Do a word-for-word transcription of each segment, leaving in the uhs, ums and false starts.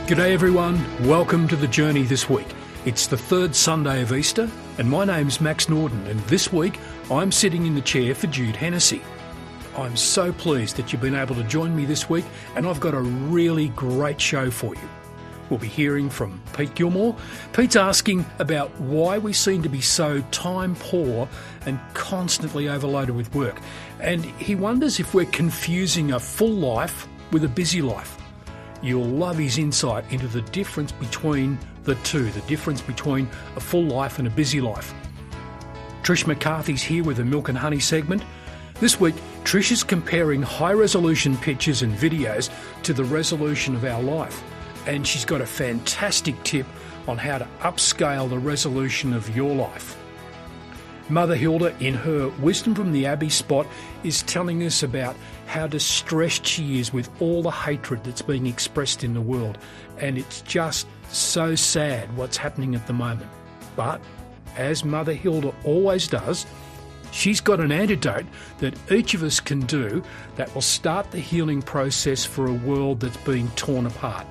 G'day everyone, welcome to The Journey this week. It's the third Sunday of Easter and my name's Max Norden, and this week I'm sitting in the chair for Jude Hennessy. I'm so pleased that you've been able to join me this week, and I've got a really great show for you. We'll be hearing from Pete Gilmore. Pete's asking about why we seem to be so time poor and constantly overloaded with work, and he wonders if we're confusing a full life with a busy life. You'll love his insight into the difference between the two, the difference between a full life and a busy life. Trish McCarthy's here with a Milk and Honey segment. This week, Trish is comparing high-resolution pictures and videos to the resolution of our life, and she's got a fantastic tip on how to upscale the resolution of your life. Mother Hilda, in her Wisdom from the Abbey spot, is telling us about how distressed she is with all the hatred that's being expressed in the world, and it's just so sad what's happening at the moment. But, as Mother Hilda always does, she's got an antidote that each of us can do that will start the healing process for a world that's being torn apart.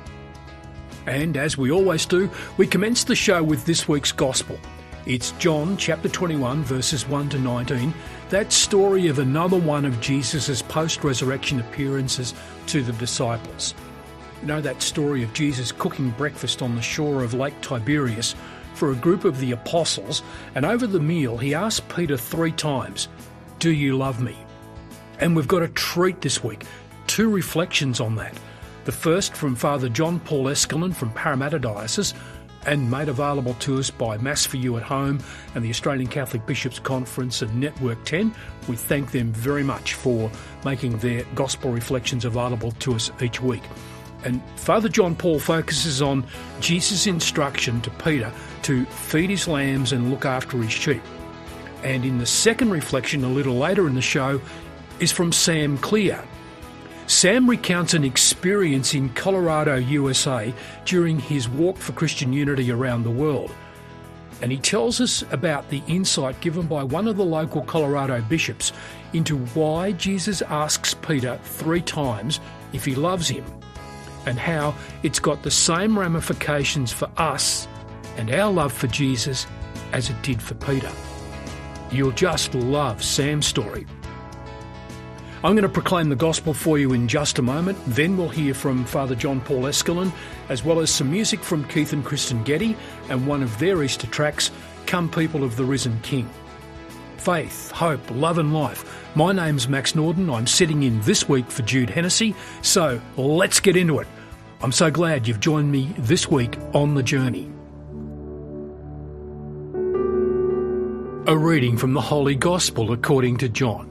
And as we always do, we commence the show with this week's Gospel. It's John chapter twenty-one verses one to nineteen, that story of another one of Jesus' post-resurrection appearances to the disciples. You know, that story of Jesus cooking breakfast on the shore of Lake Tiberias for a group of the apostles, and over the meal he asked Peter three times, "Do you love me?" And we've got a treat this week, two reflections on that. The first from Father John Paul Escalin from Parramatta Diocese, and made available to us by Mass for You at Home and the Australian Catholic Bishops' Conference and Network ten. We thank them very much for making their gospel reflections available to us each week. And Father John Paul focuses on Jesus' instruction to Peter to feed his lambs and look after his sheep. And in the second reflection, a little later in the show, is from Sam Clear. Sam recounts an experience in Colorado, U S A, during his walk for Christian unity around the world. And he tells us about the insight given by one of the local Colorado bishops into why Jesus asks Peter three times if he loves him, and how it's got the same ramifications for us and our love for Jesus as it did for Peter. You'll just love Sam's story. I'm going to proclaim the gospel for you in just a moment. Then we'll hear from Father John Paul Escalin, as well as some music from Keith and Kristen Getty and one of their Easter tracks, Come People of the Risen King. Faith, hope, love and life. My name's Max Norden. I'm sitting in this week for Jude Hennessy. So let's get into it. I'm so glad you've joined me this week on The Journey. A reading from the Holy Gospel according to John.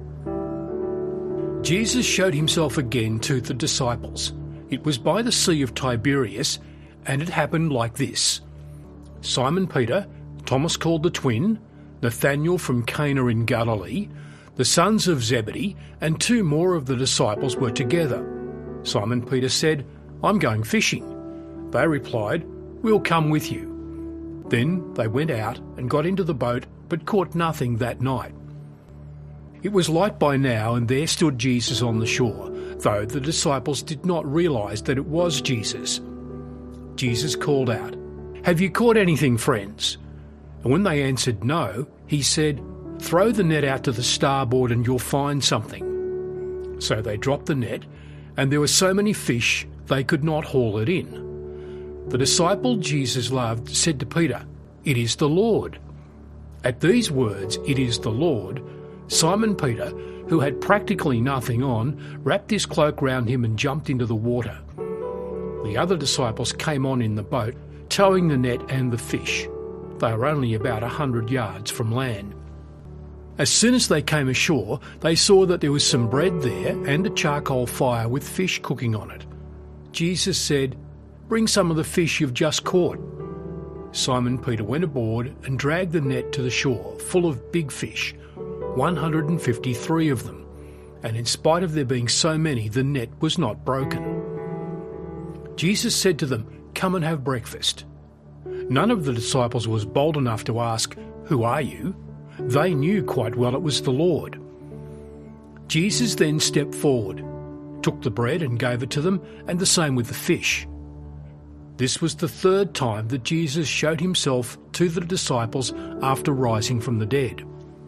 Jesus showed himself again to the disciples. It was by the Sea of Tiberias, and it happened like this. Simon Peter, Thomas called the twin, Nathanael from Cana in Galilee, the sons of Zebedee, and two more of the disciples were together. Simon Peter said, "I'm going fishing." They replied, "We'll come with you." Then they went out and got into the boat, but caught nothing that night. It was light by now, and there stood Jesus on the shore, though the disciples did not realize that it was Jesus. Jesus called out, "Have you caught anything, friends?" And when they answered no, he said, "Throw the net out to the starboard and you'll find something." So they dropped the net, and there were so many fish they could not haul it in. The disciple Jesus loved said to Peter, "It is the Lord." At these words, "It is the Lord," Simon Peter, who had practically nothing on, wrapped his cloak round him and jumped into the water. The other disciples came on in the boat, towing the net and the fish. They were only about a hundred yards from land. As soon as they came ashore, they saw that there was some bread there and a charcoal fire with fish cooking on it. Jesus said, "Bring some of the fish you've just caught." Simon Peter went aboard and dragged the net to the shore, full of big fish, one hundred fifty-three of them, and in spite of there being so many, the net was not broken. Jesus said to them, "Come and have breakfast." None of the disciples was bold enough to ask, "Who are you?" They knew quite well it was the Lord. Jesus then stepped forward, took the bread and gave it to them, and the same with the fish. This was the third time that Jesus showed himself to the disciples after rising from the dead.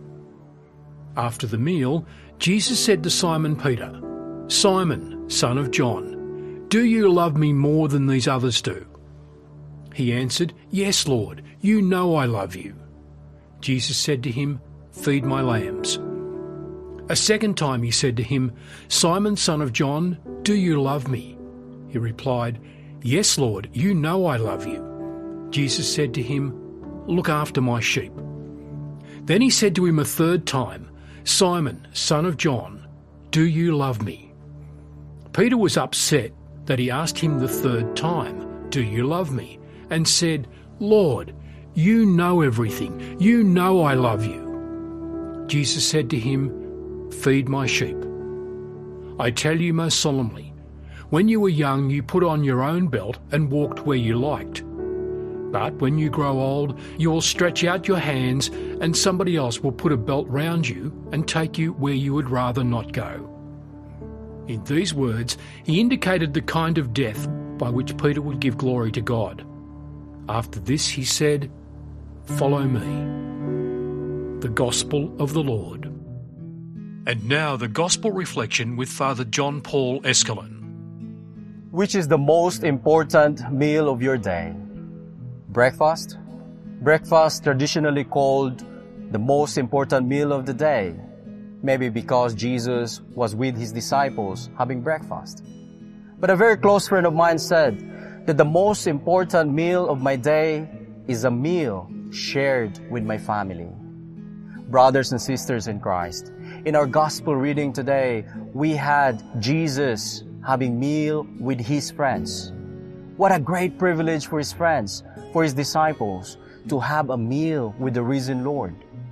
After the meal, Jesus said to Simon Peter, "Simon, son of John, do you love me more than these others do?" He answered, "Yes, Lord, you know I love you." Jesus said to him, "Feed my lambs." A second time he said to him, "Simon, son of John, do you love me?" He replied, "Yes, Lord, you know I love you." Jesus said to him, "Look after my sheep." Then he said to him a third time, "Simon, son of John, do you love me?" Peter was upset that he asked him the third time, "Do you love me?" and said, "Lord, you know everything. You know I love you." Jesus said to him, "Feed my sheep. I tell you most solemnly, when you were young you put on your own belt and walked where you liked. But when you grow old, you will stretch out your hands and somebody else will put a belt round you and take you where you would rather not go." In these words, he indicated the kind of death by which Peter would give glory to God. After this he said, "Follow me." The Gospel of the Lord. And now the Gospel reflection with Father John Paul Escalon. Which is the most important meal of your day? Breakfast? Breakfast traditionally called the most important meal of the day, maybe because Jesus was with his disciples having breakfast. But a very close friend of mine said that the most important meal of my day is a meal shared with my family. Brothers and sisters in Christ, in our gospel reading today, we had Jesus having meal with his friends. What a great privilege for his friends, for his disciples, to have a meal with the risen Lord.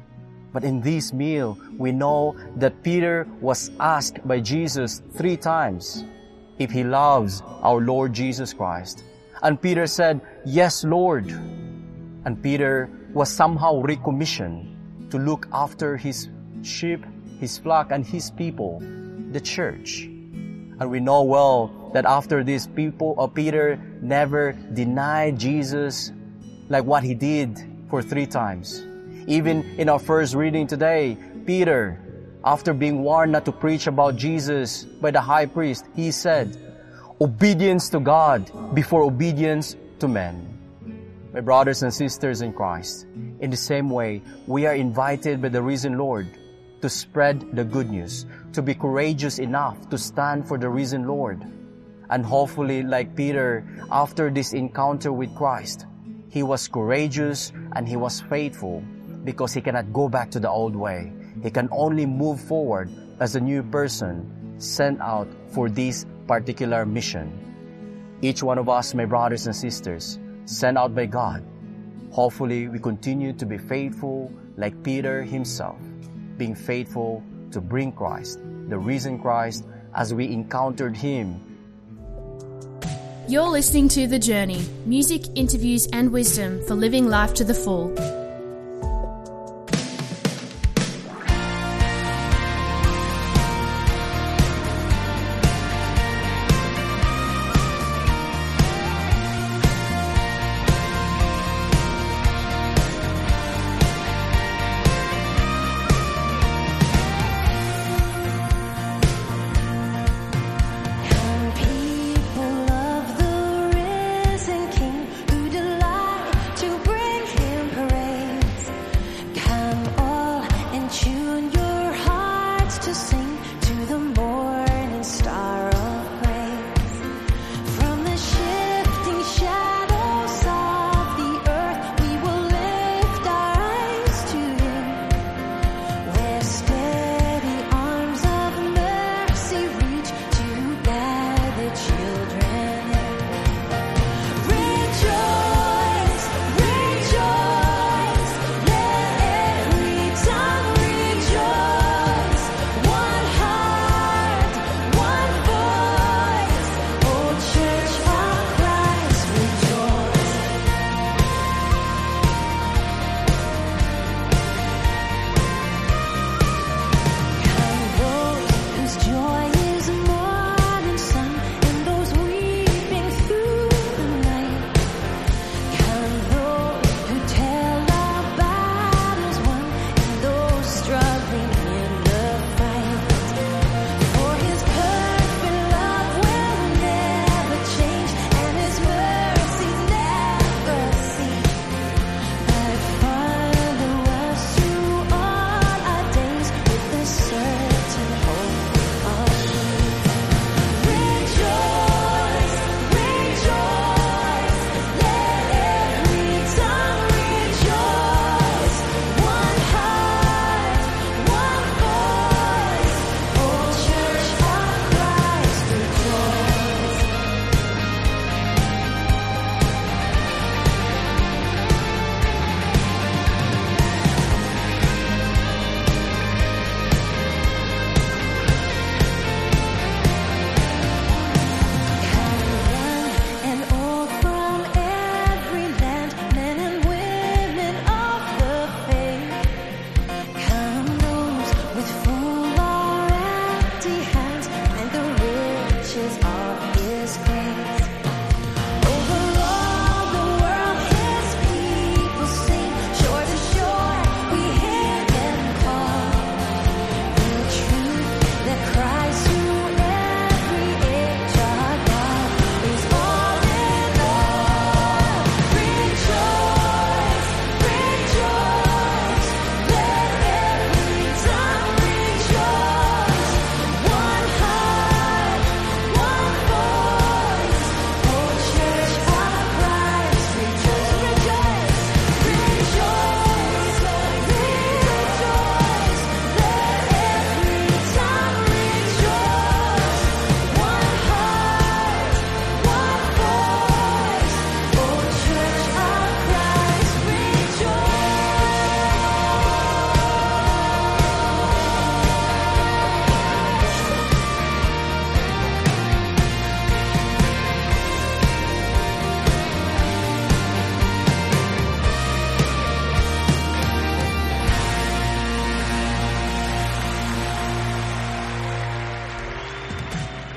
But in this meal, we know that Peter was asked by Jesus three times if he loves our Lord Jesus Christ. And Peter said, "Yes, Lord." And Peter was somehow recommissioned to look after his sheep, his flock, and his people, the church. And we know well that after this, people, uh, Peter never denied Jesus like what he did for three times. Even in our first reading today, Peter, after being warned not to preach about Jesus by the high priest, he said, "Obedience to God before obedience to men." My brothers and sisters in Christ, in the same way, we are invited by the risen Lord to spread the good news, to be courageous enough to stand for the risen Lord. And hopefully, like Peter, after this encounter with Christ, he was courageous and he was faithful because he cannot go back to the old way. He can only move forward as a new person sent out for this particular mission. Each one of us, my brothers and sisters, sent out by God, hopefully we continue to be faithful like Peter himself, being faithful to bring Christ, the risen Christ, as we encountered him. You're listening to The Journey, music, interviews and wisdom for living life to the full. People of the risen King who delight to bring him praise.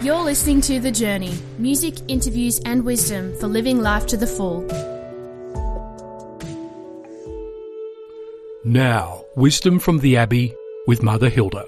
You're listening to The Journey, music, interviews and wisdom for living life to the full. Now, wisdom from the Abbey with Mother Hilda.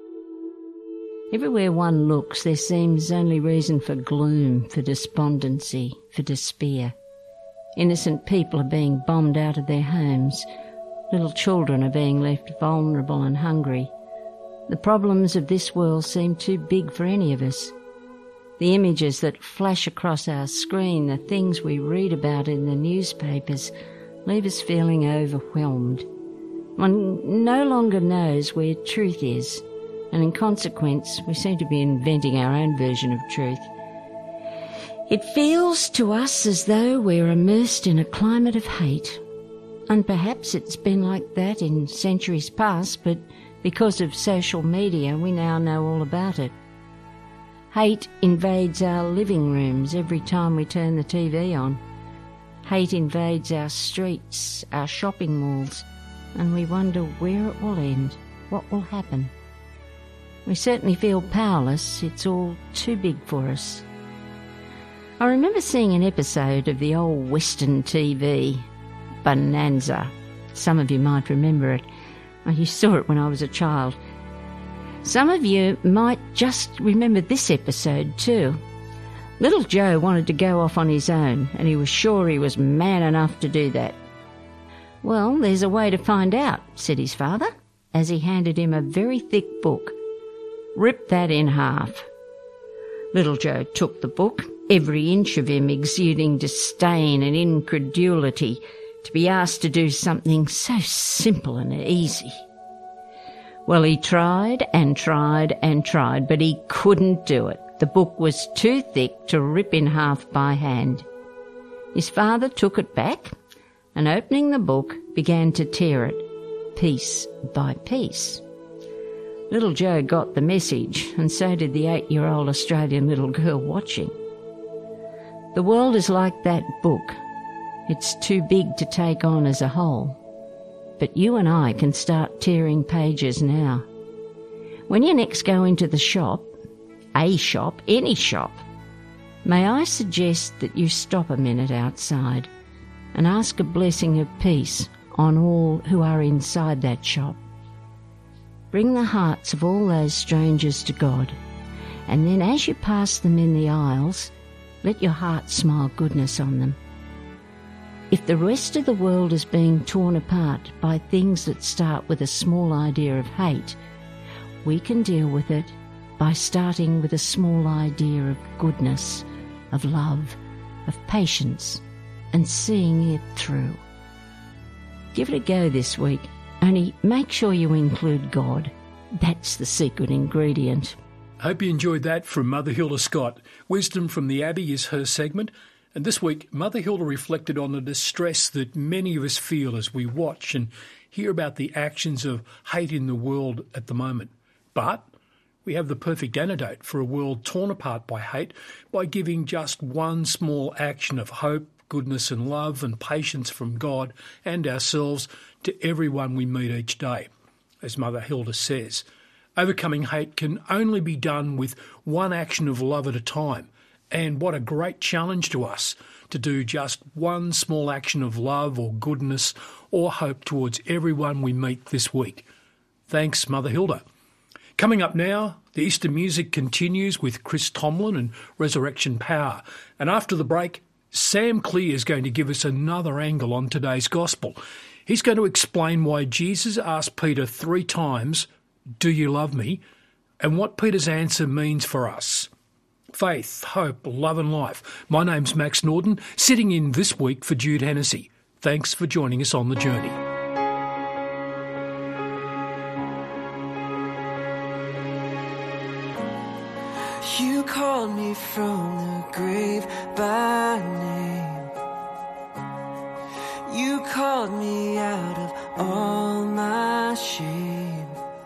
Everywhere one looks, there seems only reason for gloom, for despondency, for despair. Innocent people are being bombed out of their homes. Little children are being left vulnerable and hungry. The problems of this world seem too big for any of us. The images that flash across our screen, the things we read about in the newspapers, leave us feeling overwhelmed. One no longer knows where truth is, and in consequence, we seem to be inventing our own version of truth. It feels to us as though we're immersed in a climate of hate. And perhaps it's been like that in centuries past, but because of social media, we now know all about it. Hate invades our living rooms every time we turn the T V on. Hate invades our streets, our shopping malls, and we wonder where it will end, what will happen. We certainly feel powerless. It's all too big for us. I remember seeing an episode of the old Western T V, Bonanza. Some of you might remember it. You saw it when I was a child. Some of you might just remember this episode too. Little Joe wanted to go off on his own, and he was sure he was man enough to do that. Well, there's a way to find out, said his father, as he handed him a very thick book. Rip that in half. Little Joe took the book, every inch of him exuding disdain and incredulity, to be asked to do something so simple and easy. Well, he tried and tried and tried, but he couldn't do it. The book was too thick to rip in half by hand. His father took it back and, opening the book, began to tear it, piece by piece. Little Joe got the message, and so did the eight-year-old Australian little girl watching. The world is like that book. It's too big to take on as a whole. But you and I can start tearing pages now. When you next go into the shop, a shop, any shop, may I suggest that you stop a minute outside and ask a blessing of peace on all who are inside that shop. Bring the hearts of all those strangers to God, and then as you pass them in the aisles, let your heart smile goodness on them. If the rest of the world is being torn apart by things that start with a small idea of hate, we can deal with it by starting with a small idea of goodness, of love, of patience, and seeing it through. Give it a go this week, only make sure you include God. That's the secret ingredient. Hope you enjoyed that from Mother Hilda Scott. Wisdom from the Abbey is her segment. And this week, Mother Hilda reflected on the distress that many of us feel as we watch and hear about the actions of hate in the world at the moment. But we have the perfect antidote for a world torn apart by hate by giving just one small action of hope, goodness and love and patience from God and ourselves to everyone we meet each day. As Mother Hilda says, overcoming hate can only be done with one action of love at a time. And what a great challenge to us to do just one small action of love or goodness or hope towards everyone we meet this week. Thanks, Mother Hilda. Coming up now, the Easter music continues with Chris Tomlin and Resurrection Power. And after the break, Sam Clear is going to give us another angle on today's gospel. He's going to explain why Jesus asked Peter three times, "Do you love me?" and what Peter's answer means for us. Faith, hope, love and life. My name's Max Norden, sitting in this week for Jude Hennessy. Thanks for joining us on the journey. You called me from the grave by name. You called me out of all my shame.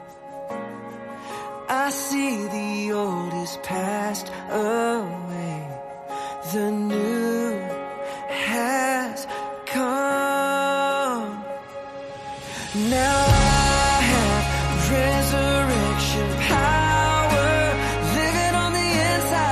I see the old is passed away, the new has come. Now I have resurrection power living on the inside.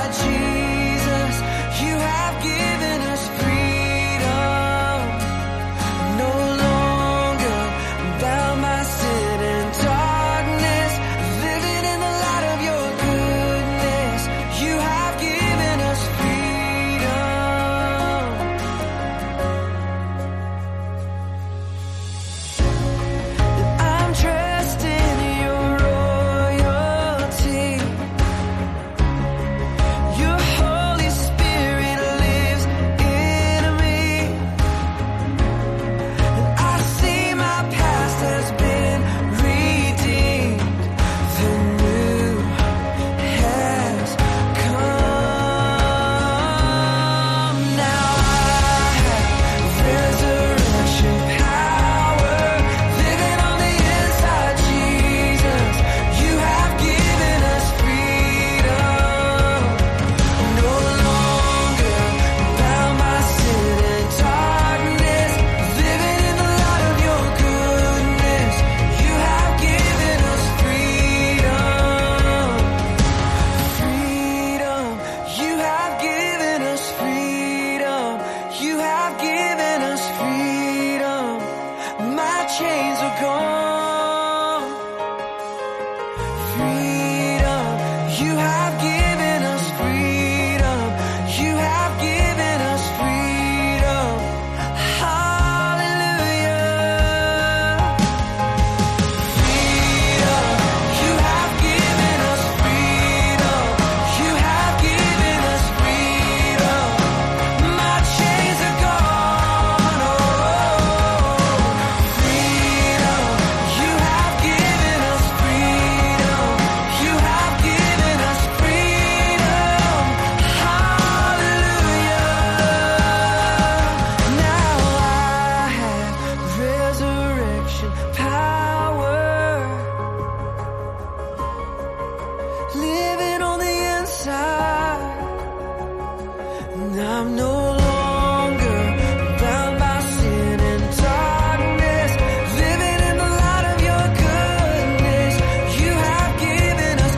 I'm no longer bound by sin and darkness, living in the light of your goodness. You have given us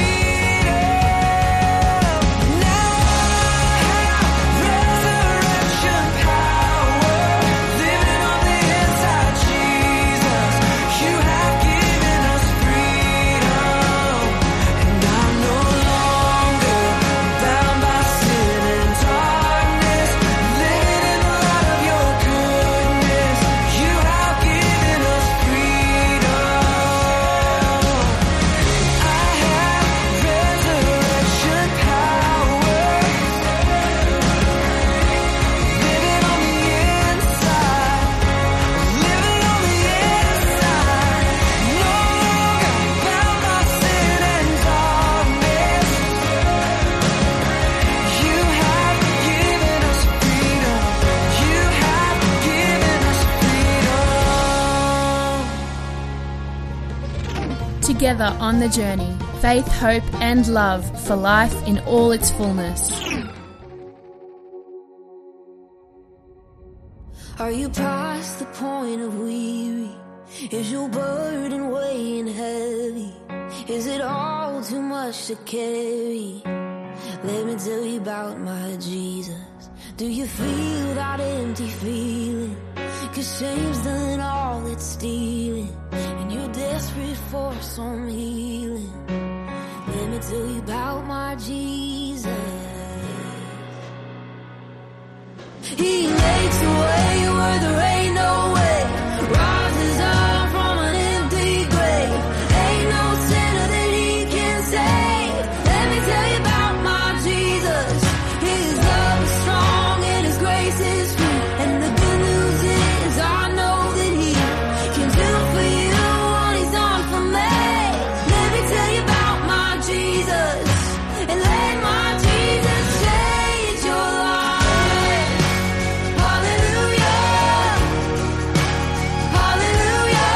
freedom. Now I have resurrection power, living on the inside, Jesus. You have given us freedom, and I'm no longer bound by sin and darkness, living in the light of your goodness. You have given us freedom. I have resurrection power, living on the inside, living on the inside. No longer bound by sin and darkness. You have given us freedom. You have given us freedom. Together on the journey, faith, hope, and love for life in all its fullness. Are you past the point of weary? Is your burden weighing heavy? Is it all too much to carry? Let me tell you about my Jesus. Do you feel that empty feeling? 'Cause shame's done all it's stealing, and you're desperate for some healing. Let me tell you about my Jesus. He makes a way where there ain't no way, rises up from an empty grave. Ain't no sinner that he can save. Let me tell you about my Jesus. His love is strong and his grace is free, and the good news is I know that he can do for you what he's done for me. Let me tell you about my Jesus, and let my Jesus change your life. Hallelujah, hallelujah,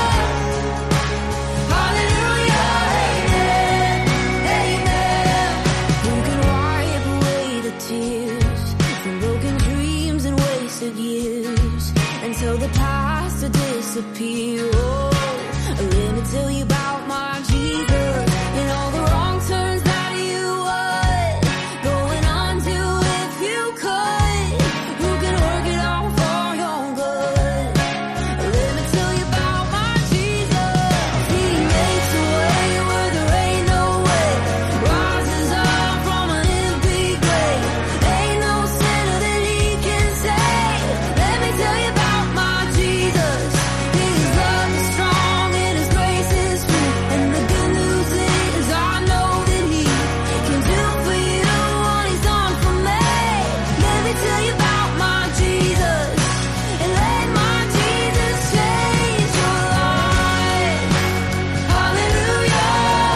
hallelujah, amen, amen. Who can wipe away the tears from broken dreams and wasted years, and tell the past to disappear? Oh, let me tell you about my Jesus, and all the wrong turns that you would going on to if you could. Who can work it all for your good? Let me tell you about my Jesus. He makes a way where there ain't no way, rises up from an empty grave. Ain't no sinner that he can save. Let me tell you about my Jesus. His love is strong and his grace is free, and the good news is I know that he can do for you what he's done for me. Let me tell you about my Jesus, and let my Jesus change your life. Hallelujah,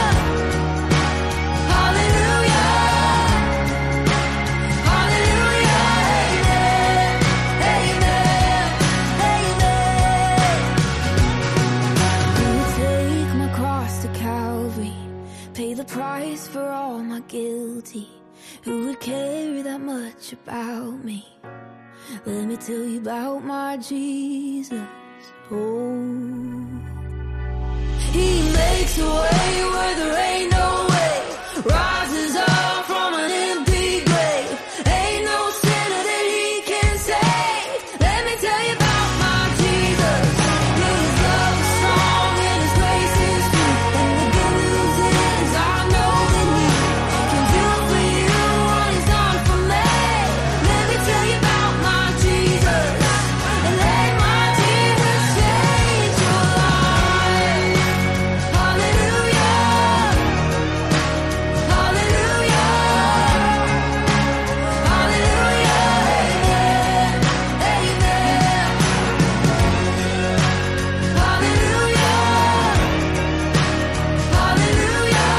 hallelujah, hallelujah, amen, amen, amen. Who would take my cross to Calvary, pay the price for all my guilty? Who would care that much about me? Let me tell you about my Jesus. Oh, he makes a way where there ain't no way, rises up from an empty grave. Ain't no sinner that he can save. Let me tell you about my Jesus. His love is strong and his grace is free, and the good news is I know that he can do for you what he's done for me. Let me tell you about my Jesus, and let my Jesus change your life. Hallelujah, hallelujah, hallelujah, amen, amen. Hallelujah, hallelujah,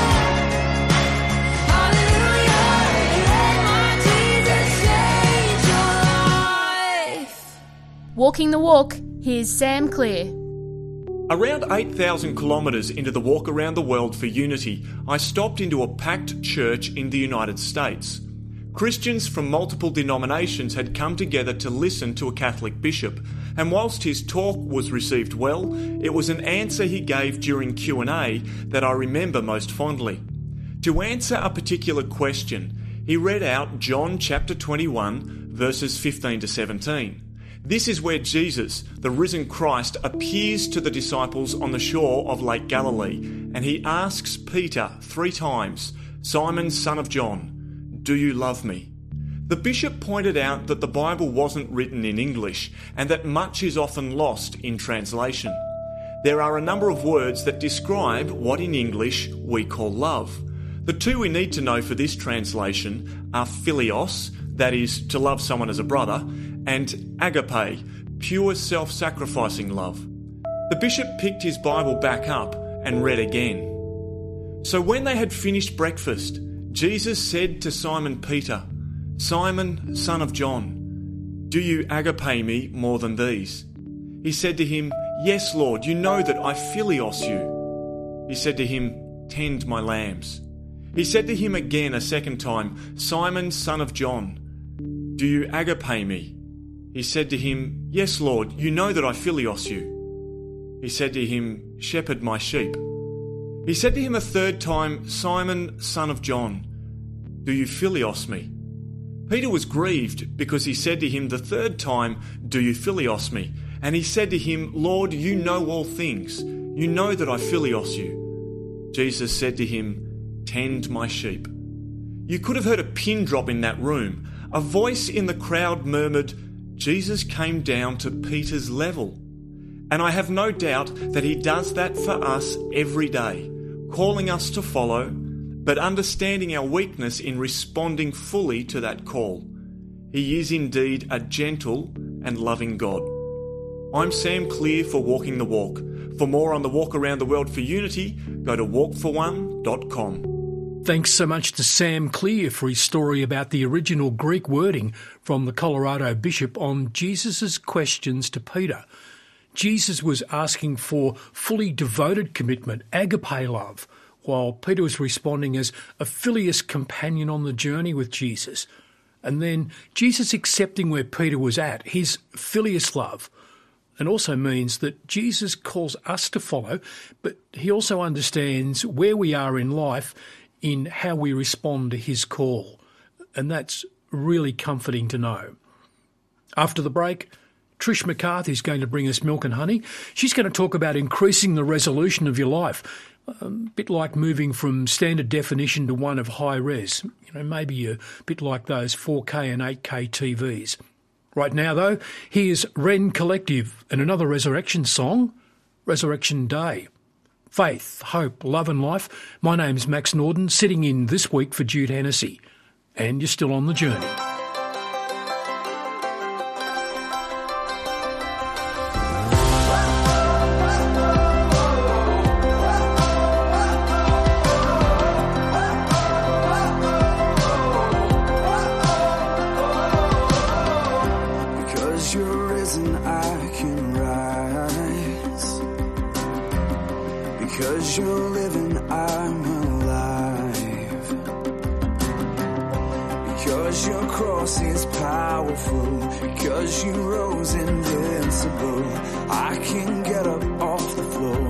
hallelujah, and let my Jesus change your life. Walking the walk, here's Sam Clear. Around eight thousand kilometres into the walk around the world for unity, I stopped into a packed church in the United States. Christians from multiple denominations had come together to listen to a Catholic bishop, and whilst his talk was received well, it was an answer he gave during Q and A that I remember most fondly. To answer a particular question, he read out John chapter twenty-one, verses fifteen to seventeen. This is where Jesus, the risen Christ, appears to the disciples on the shore of Lake Galilee, and he asks Peter three times, "Simon, son of John, do you love me?" The bishop pointed out that the Bible wasn't written in English and that much is often lost in translation. There are a number of words that describe what in English we call love. The two we need to know for this translation are philios, that is, to love someone as a brother, and agape, pure self-sacrificing love. The bishop picked his Bible back up and read again. So when they had finished breakfast, Jesus said to Simon Peter, "Simon, son of John, do you agape me more than these?" He said to him, "Yes, Lord, you know that I philios you." He said to him, "Tend my lambs." He said to him again a second time, "Simon, son of John, do you agape me?" He said to him, "Yes, Lord, you know that I philios you." He said to him, "Shepherd my sheep." He said to him a third time, "Simon, son of John, do you philios me?" Peter was grieved because he said to him the third time, "Do you philios me?" And he said to him, "Lord, you know all things. You know that I philios you." Jesus said to him, "Tend my sheep." You could have heard a pin drop in that room. A voice in the crowd murmured, Jesus came down to Peter's level. And I have no doubt that he does that for us every day, calling us to follow, but understanding our weakness in responding fully to that call. He is indeed a gentle and loving God. I'm Sam Clear for Walking the Walk. For more on the walk around the world for unity, go to walk for one dot com. Thanks so much to Sam Clear for his story about the original Greek wording from the Colorado bishop on Jesus' questions to Peter. Jesus was asking for fully devoted commitment, agape love, while Peter was responding as a filius companion on the journey with Jesus. And then Jesus accepting where Peter was at, his filius love, and also means that Jesus calls us to follow, but he also understands where we are in life in how we respond to his call. And that's really comforting to know. After the break, Trish McCarthy is going to bring us Milk and Honey. She's going to talk about increasing the resolution of your life, a bit like moving from standard definition to one of high res. You know, maybe a bit like those four K and eight K T Vs. Right now, though, here's Wren Collective and another resurrection song, Resurrection Day. Faith, hope, love and life. My name's Max Norden, sitting in this week for Jude Hennessy. And you're still on the journey. Because you're risen, I can rise. Because you're living, I'm alive. Because your cross is powerful. Because you rose invincible. I can get up off the floor.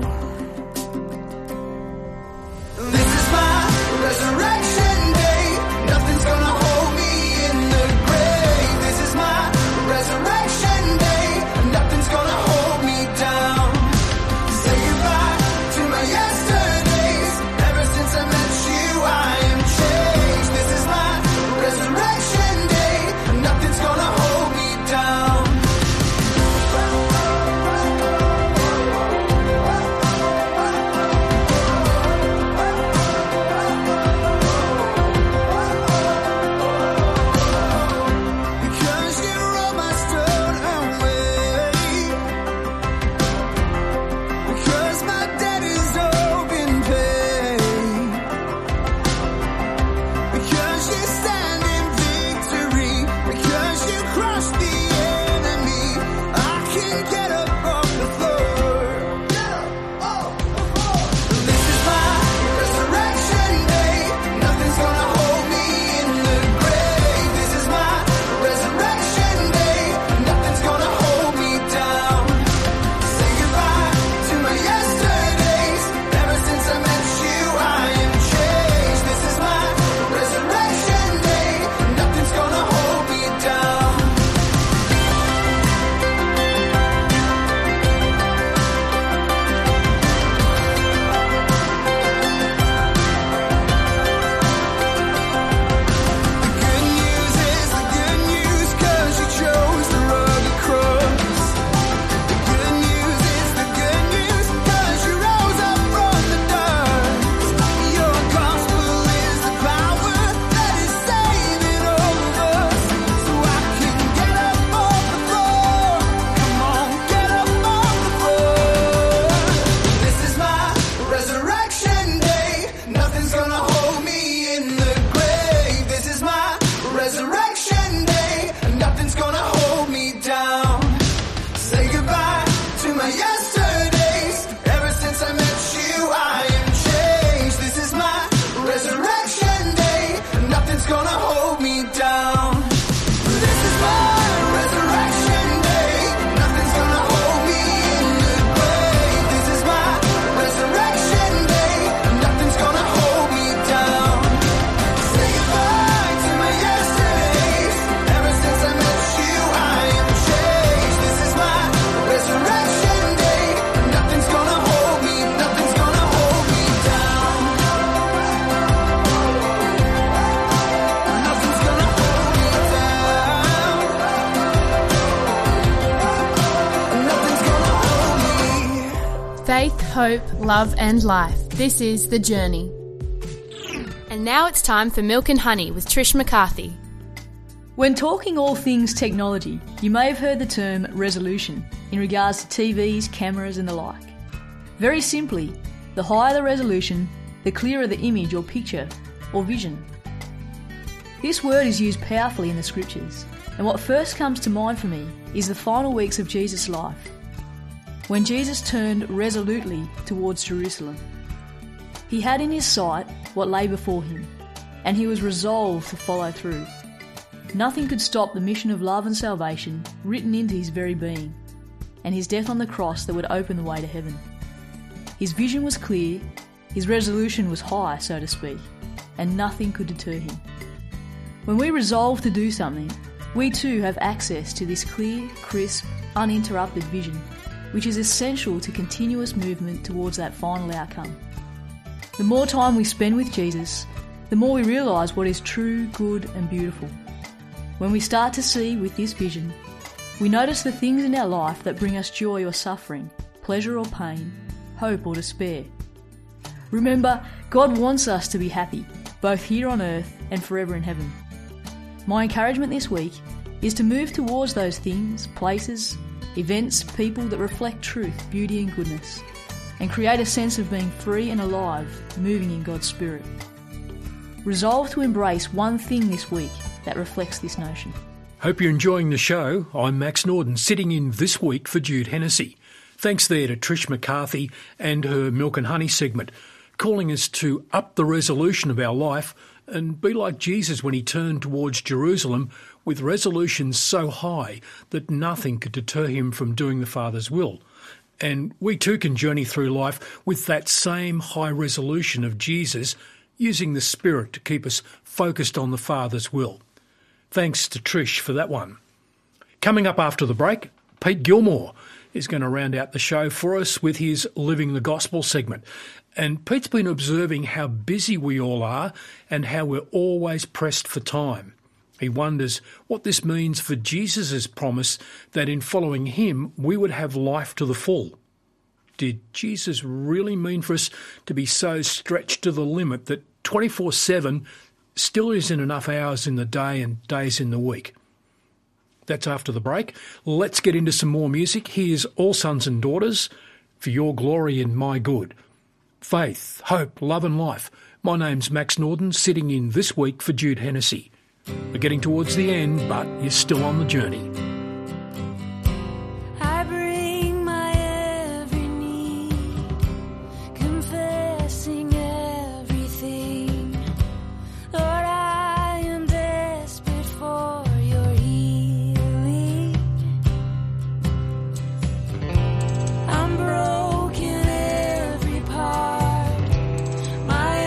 This is my resurrection day. Nothing's gonna hold me in the grave. This is my resurrection day. Nothing's gonna hold me down. Say goodbye to my yesterdays. Ever since I met you, I am changed. This is my resurrection day. Nothing's gonna hold me down. resurrection day, and nothing's gonna hold me down. Say goodbye to my yesterdays. Ever since I met you, I am changed. This is my resurrection day, and nothing's gonna hold me down. This is my resurrection day. Nothing's gonna hold me in the grave. This is my resurrection day, and nothing's gonna hold me down. Say goodbye to my yesterdays. Ever since I met you, I am changed. This is my resurrection day, and nothing's gonna hold me, nothing's gonna hold me down. Nothing's gonna hold me down. Nothing's gonna hold me. Faith, hope, love, and life. This is The Journey. And now it's time for Milk and Honey with Trish McCarthy. When talking all things technology, you may have heard the term resolution in regards to T Vs, cameras and the like. Very simply, the higher the resolution, the clearer the image or picture or vision. This word is used powerfully in the scriptures, and what first comes to mind for me is the final weeks of Jesus' life, when Jesus turned resolutely towards Jerusalem. He had in his sight what lay before him, and he was resolved to follow through. Nothing could stop the mission of love and salvation written into his very being, and his death on the cross that would open the way to heaven. His vision was clear, his resolution was high, so to speak, and nothing could deter him. When we resolve to do something, we too have access to this clear, crisp, uninterrupted vision, which is essential to continuous movement towards that final outcome. The more time we spend with Jesus, the more we realise what is true, good and beautiful. When we start to see with this vision, we notice the things in our life that bring us joy or suffering, pleasure or pain, hope or despair. Remember, God wants us to be happy, both here on earth and forever in heaven. My encouragement this week is to move towards those things, places, events, people that reflect truth, beauty and goodness, and create a sense of being free and alive, moving in God's Spirit. Resolve to embrace one thing this week that reflects this notion. Hope you're enjoying the show. I'm Max Norden, sitting in this week for Jude Hennessy. Thanks there to Trish McCarthy and her Milk and Honey segment, calling us to up the resolution of our life and be like Jesus when he turned towards Jerusalem with resolutions so high that nothing could deter him from doing the Father's will. And we too can journey through life with that same high resolution of Jesus, using the Spirit to keep us focused on the Father's will. Thanks to Trish for that one. Coming up after the break, Pete Gilmore is going to round out the show for us with his Living the Gospel segment. And Pete's been observing how busy we all are and how we're always pressed for time. He wonders what this means for Jesus' promise that in following him we would have life to the full. Did Jesus really mean for us to be so stretched to the limit that twenty-four seven still isn't enough hours in the day and days in the week? That's after the break. Let's get into some more music. Here's All Sons and Daughters, For Your Glory and My Good. Faith, hope, love and life. My name's Max Norden, sitting in this week for Jude Hennessy. We're getting towards the end, but you're still on the journey. I bring my every need, confessing everything. Lord, I am desperate for your healing. I'm broken every part, my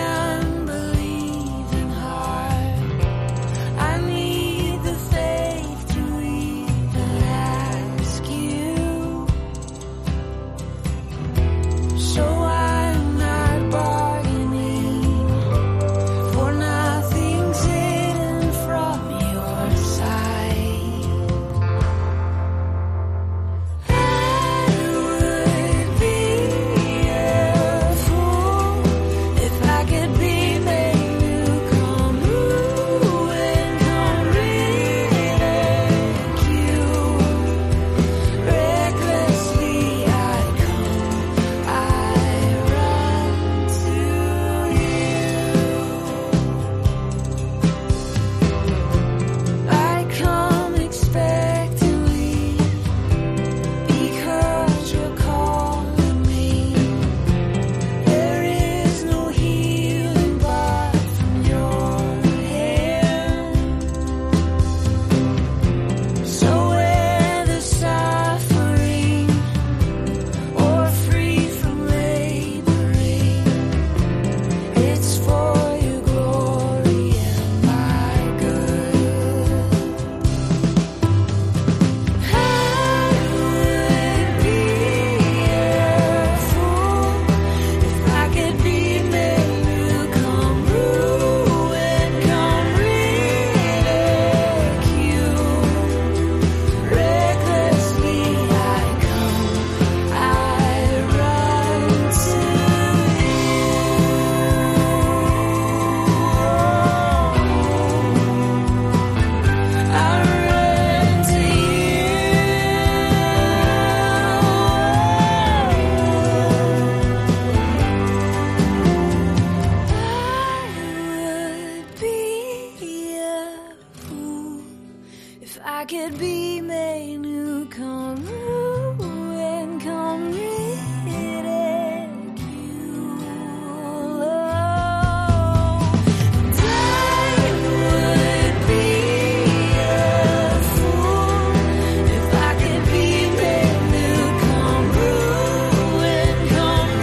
unbelieving heart. I need the faith to reach If I could be made new, come and come ridicule. Oh, I would be a fool if I could be made new, come and come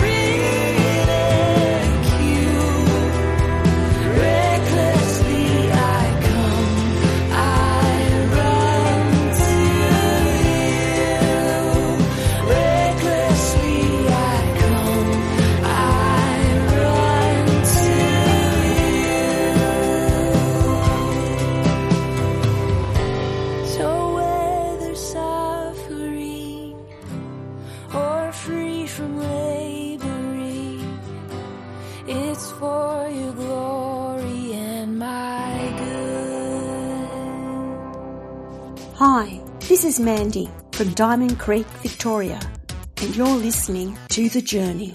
ridicule. Recklessly I come, I run to you. Recklessly I come, I run to you. So whether suffering or free from laboring, it's for your glory and my good. Hi, this is Mandy from Diamond Creek, Victoria, and you're listening to The Journey.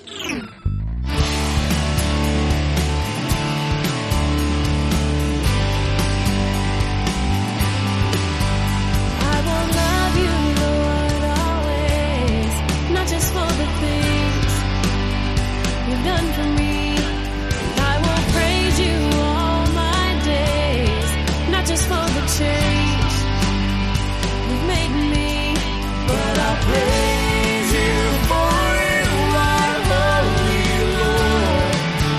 I will love you, Lord, always, not just for the things you've done for me. And I will praise you all my days, not just for the change you've made in me, but I'll praise you for you are holy, Lord.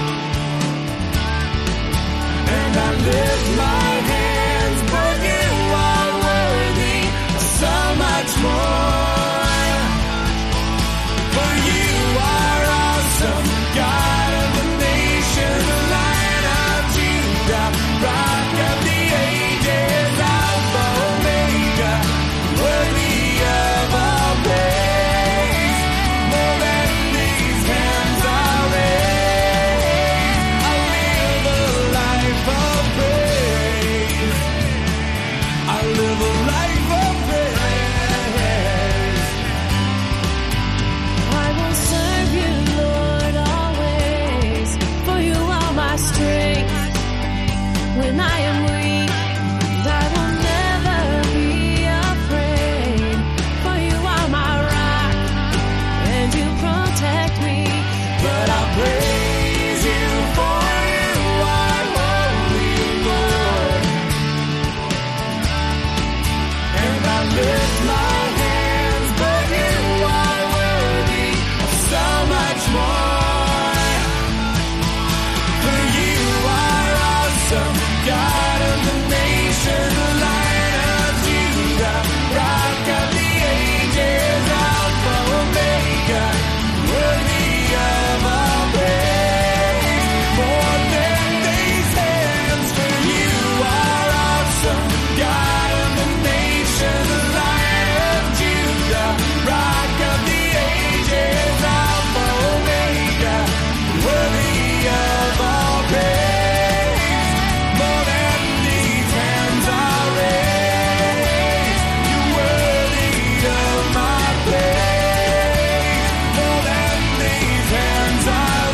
And I lift my hands, but you are worthy of so much more. For you are awesome, God of the nations, Lion of Judah, Rock of the ages, Alpha, Omega, worthy of all praise. More than these hands are raised, I live a life of praise. I live a life of praise. I will serve you, Lord, always, for you are my strength when I am weak. And I will never be afraid, for you are my rock, and you protect me. But I'll praise you, for you are holy, Lord. And I lift my hands, but you are worthy of so much more. For you are awesome, God of the nations, Lion of Judah, Rock of the ages, Alpha, Omega, worthy of all praise. More than these hands, for you are awesome, God of the nations, Lion of Judah, Rock of the ages, Alpha, Omega, worthy of all praise. More than these hands are raised, you're worthy of my praise. More than these hands are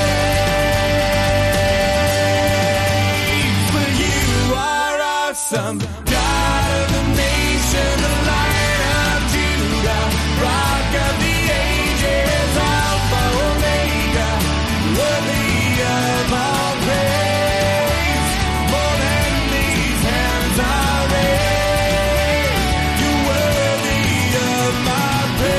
raised, for you are awesome, God of the nation, the Lion of Judah, Rock of the ages, Alpha, Omega, worthy of all praise. More than these hands are raised, you're worthy of my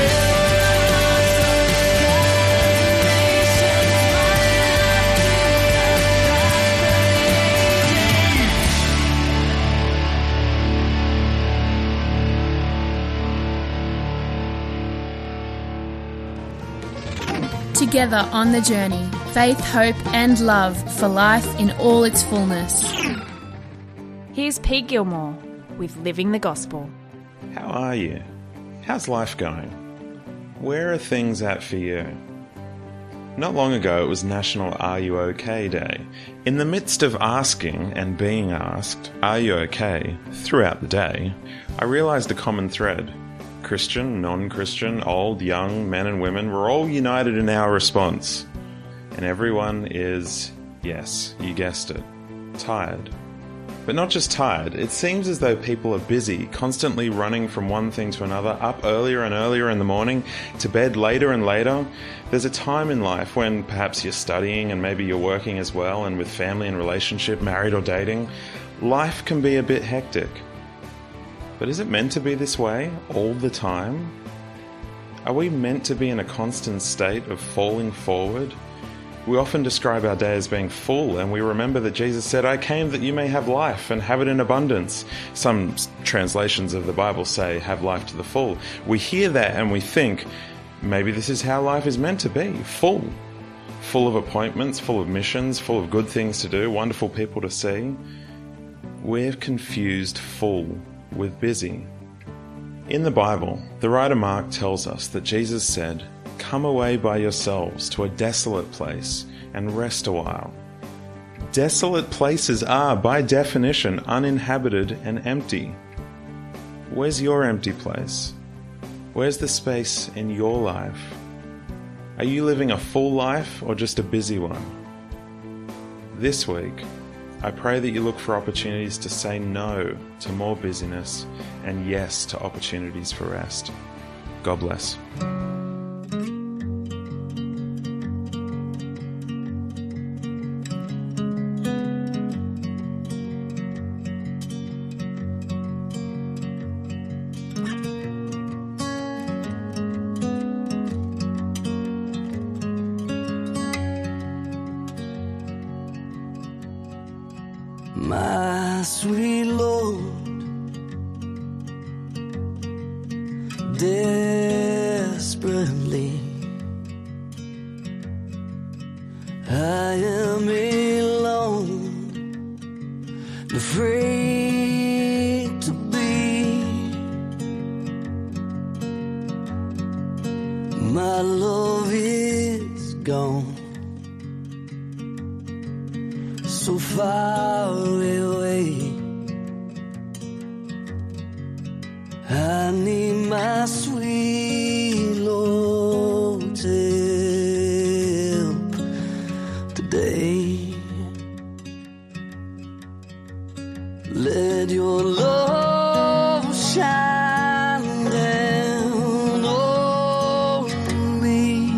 Together on the journey, faith, hope, and love for life in all its fullness. Here's Pete Gilmore with Living the Gospel. How are you? How's life going? Where are things at for you? Not long ago it was National Are You OK Day. In the midst of asking and being asked, are you okay, throughout the day, I realised a common thread. Christian, non-Christian, old, young, men and women, we're all united in our response. And everyone is, yes, you guessed it, tired. But not just tired. It seems as though people are busy, constantly running from one thing to another, up earlier and earlier in the morning, to bed later and later. There's a time in life when perhaps you're studying and maybe you're working as well, and with family and relationship, married or dating. Life can be a bit hectic. But is it meant to be this way all the time? Are we meant to be in a constant state of falling forward? We often describe our day as being full, and we remember that Jesus said, "I came that you may have life and have it in abundance." Some translations of the Bible say, "have life to the full." We hear that and we think, maybe this is how life is meant to be, full. Full of appointments, full of missions, full of good things to do, wonderful people to see. We're confused full with busy. In the Bible, the writer Mark tells us that Jesus said, "Come away by yourselves to a desolate place and rest a while." Desolate places are, by definition, uninhabited and empty. Where's your empty place? Where's the space in your life? Are you living a full life or just a busy one? This week, I pray that you look for opportunities to say no to more busyness and yes to opportunities for rest. God bless. My sweet Lord, desperately I am alone, afraid to be. My love is gone, so far away. I need my sweet Lord's help today. Let your love shine down on me,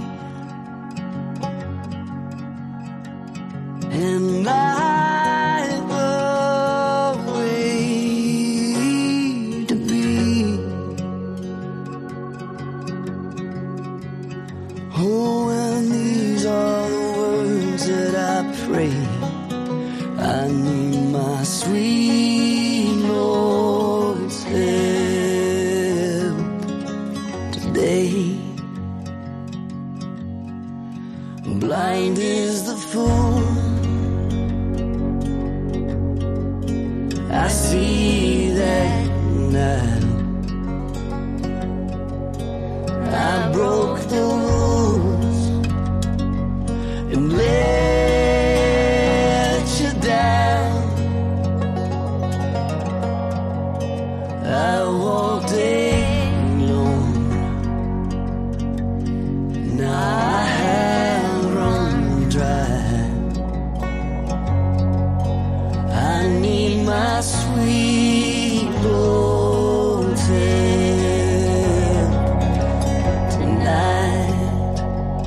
and light the way to be. Oh, and these are the words that I pray. I need my sweet Lord's help today. Blind is the fool, I see that now. I broke the rules and let you down. I walked alone, now I have run dry. I need my sweet Lord's help tonight.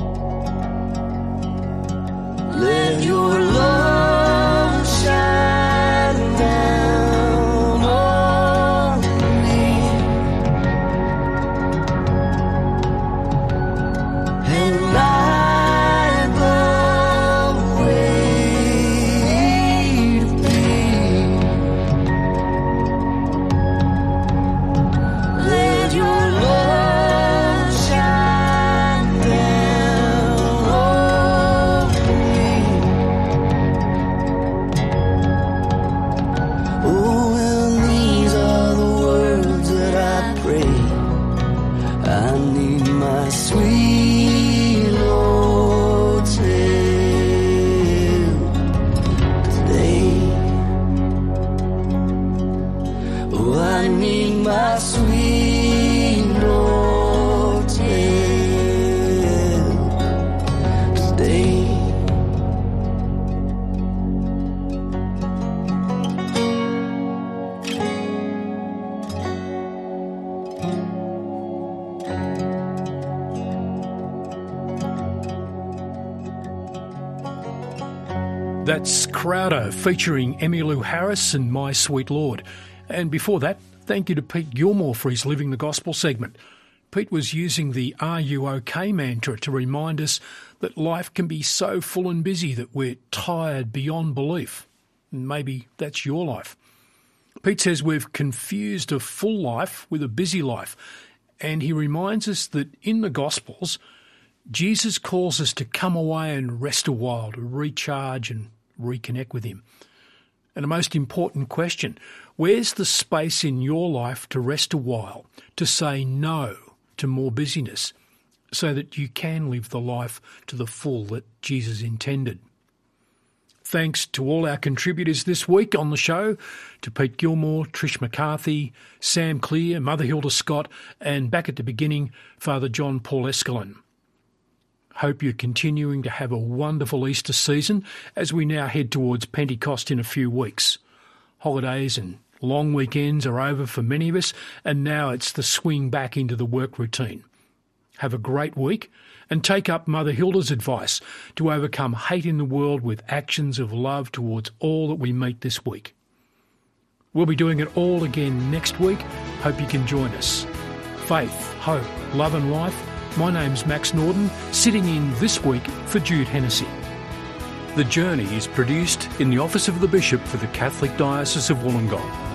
Let your love shine down on me, and light the way to be. Let your love shine down on me. Oh, and these are the words that I pray. I need my sweet Lord's help today. Oh, I need my sweet Lord's help today. That's Crowder featuring Emmylou Harris and My Sweet Lord. And before that, thank you to Pete Gilmore for his Living the Gospel segment. Pete was using the Are You OK mantra to remind us that life can be so full and busy that we're tired beyond belief. And maybe that's your life. Pete says we've confused a full life with a busy life. And he reminds us that in the Gospels, Jesus calls us to come away and rest a while, to recharge and reconnect with him. And the most important question, where's the space in your life to rest a while, to say no to more busyness, so that you can live the life to the full that Jesus intended? Thanks to all our contributors this week on the show, to Pete Gilmore, Trish McCarthy, Sam Clear, Mother Hilda Scott, and back at the beginning, Father John Paul Escalon. Hope you're continuing to have a wonderful Easter season as we now head towards Pentecost in a few weeks. Holidays and long weekends are over for many of us, and now it's the swing back into the work routine. Have a great week and take up Mother Hilda's advice to overcome hate in the world with actions of love towards all that we meet this week. We'll be doing it all again next week. Hope you can join us. Faith, hope, love and life. My name's Max Norden, sitting in this week for Jude Hennessy. The Journey is produced in the Office of the Bishop for the Catholic Diocese of Wollongong.